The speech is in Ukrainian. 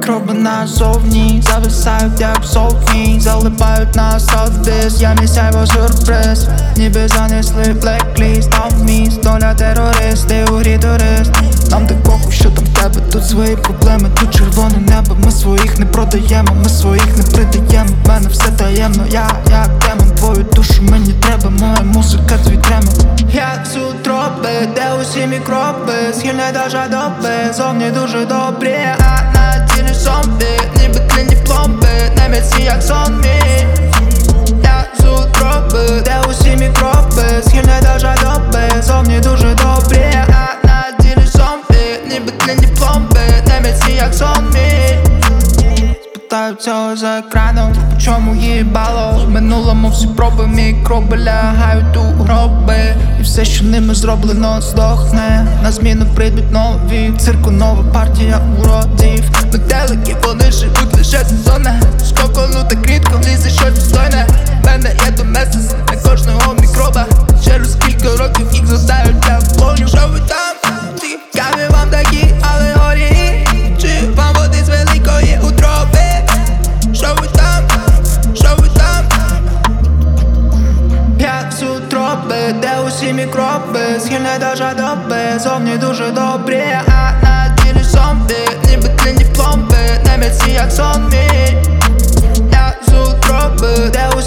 мікроби назовні зависають як совні, залипають на совдис, я мій сяйво сюрприз. Ніби занесли блекліст, там міст, доля терористи, у грі турист. Нам так похуй, що там в тебе, тут свої проблеми, тут червоне небо. Ми своїх не продаємо, ми своїх не придаємо. В мене все таємно, я як демон. Твою душу мені треба, моя музика, твій тремор. Як сутропи, де усі мікроби, схильне до жадоби, зовні дуже добрі, а на тілі зомбі, ніби клінні пломби, не міцні як сон мій. Як сутропи, де усі мікроби, схильне до жадоби, зовні дуже добрі, а на тілі зомбі, ніби клінні пломби, не міцні як сон мій. Питаю цього за екраном, по чому їбало. В минулому всі проби, мікроби лягають у гроби, і все, що ними зроблено, здохне. На зміну прийдуть нові, в цирку нова партія уродів. Метелики, вони живуть лише сезонне. Скоко, ну так рідко влізе щось достойне. В мене є доместис на кожного мікроба. Через кілька років їх заставлять для вогню. Що ви там? Цікаві вам такі алегорії? Чи вам води з великої утроби? Що ви там? Що ви там? Як сутропи, де усі мікроби, схильне до жадоби, зовні дуже добрі, а на тілі зомбі, ніби клінні пломби, не міцні як сон мій. Як сутропи, де усі